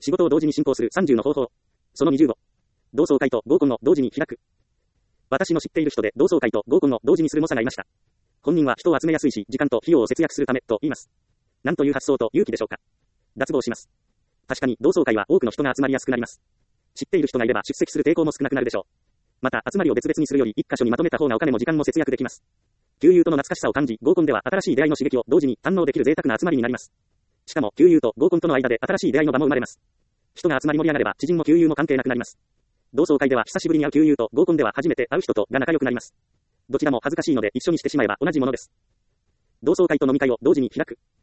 仕事を同時に進行する30の方法。その20を。同窓会と合コンを同時に開く。私の知っている人で同窓会と合コンを同時にする猛者がいました。本人は人を集めやすいし、時間と費用を節約するためと言います。なんという発想と勇気でしょうか。脱帽します。確かに同窓会は多くの人が集まりやすくなります。知っている人がいれば出席する抵抗も少なくなるでしょう。また集まりを別々にするより一箇所にまとめた方がお金も時間も節約できます。旧友との懐かしさを感じ、合コンでは新しい出会いの刺激を同時に堪能できる贅沢な集まりになります。しかも旧友と合コンとの間で新しい出会いの場も生まれます。人が集まり盛り上がれば知人も旧友も関係なくなります。同窓会では久しぶりに会う旧友と合コンでは初めて会う人とが仲良くなります。どちらも恥ずかしいので一緒にしてしまえば同じものです。同窓会と飲み会を同時に開く。